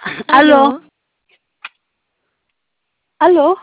Aló, Aló, aló,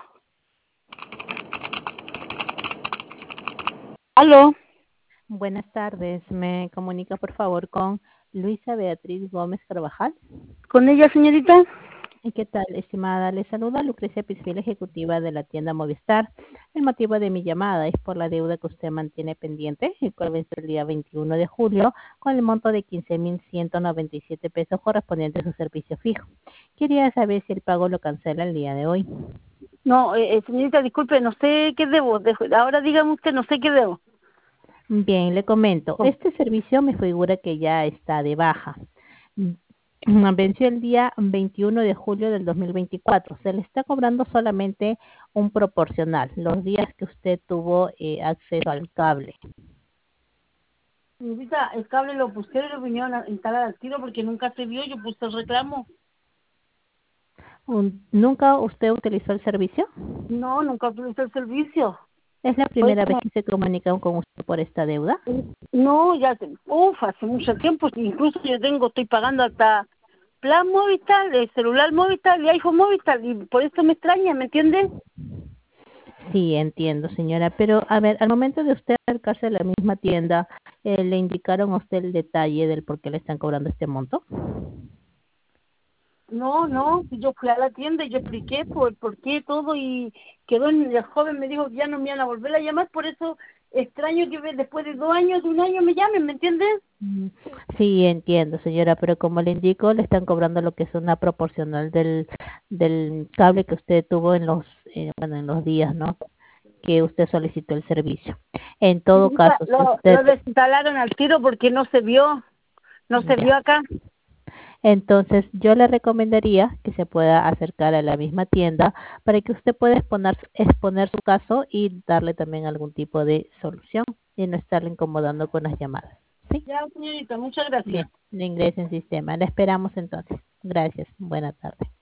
aló. buenas tardes. ¿Me comunica por favor con Luisa Beatriz Gómez Carvajal? ¿Con ella, señorita? ¿Y qué tal, estimada? Le saluda Lucrecia Pisfil, ejecutiva de la tienda Movistar. El motivo de mi llamada es por la deuda que usted mantiene pendiente, el cual vence el día 21 de julio, con el monto de 15.197 pesos correspondiente a su servicio fijo. Quería saber si el pago lo cancela el día de hoy. No, señorita, disculpe, no sé qué debo. Ahora dígame usted, no sé qué debo. Bien, le comento. Oh, Este servicio me figura que ya está de baja. Venció el día 21 de julio del 2024. Se le está cobrando solamente un proporcional, los días que usted tuvo acceso al cable. señorita, el cable lo pusieron y lo vinieron a instalar al tiro porque nunca se vio, yo puse el reclamo. ¿Nunca usted utilizó el servicio? No, nunca utilicé el servicio. ¿Es la Pues, primera vez que se comunican con usted por esta deuda? no, hace mucho tiempo, incluso estoy pagando hasta plan Movistar, el celular Movistar y iPhone Movistar, y por eso me extraña, ¿me entiende? Sí, entiendo, señora. Pero, a ver, al momento de usted acercarse a la misma tienda, ¿le indicaron a usted el detalle del por qué le están cobrando este monto? No, no, si yo fui a la tienda y yo expliqué por qué todo y el joven me dijo que ya no me iban a volver a llamar, por eso extraño que después de 2 años, de un año me llamen, ¿me entiendes? Mm, Sí, entiendo, señora, pero como le indico, le están cobrando lo que es una proporcional del cable que usted tuvo en bueno, en los días, ¿no? Que usted solicitó el servicio. En todo Nunca caso, si usted, lo desinstalaron al tiro porque no se ya, vio acá. entonces yo le recomendaría que se pueda acercar a la misma tienda para que usted pueda exponer su caso y darle también algún tipo de solución y no estarle incomodando con las llamadas. ¿Sí? Ya, señorita, muchas gracias. Bien, le ingrese en sistema. Le esperamos entonces. Gracias. Buena tarde.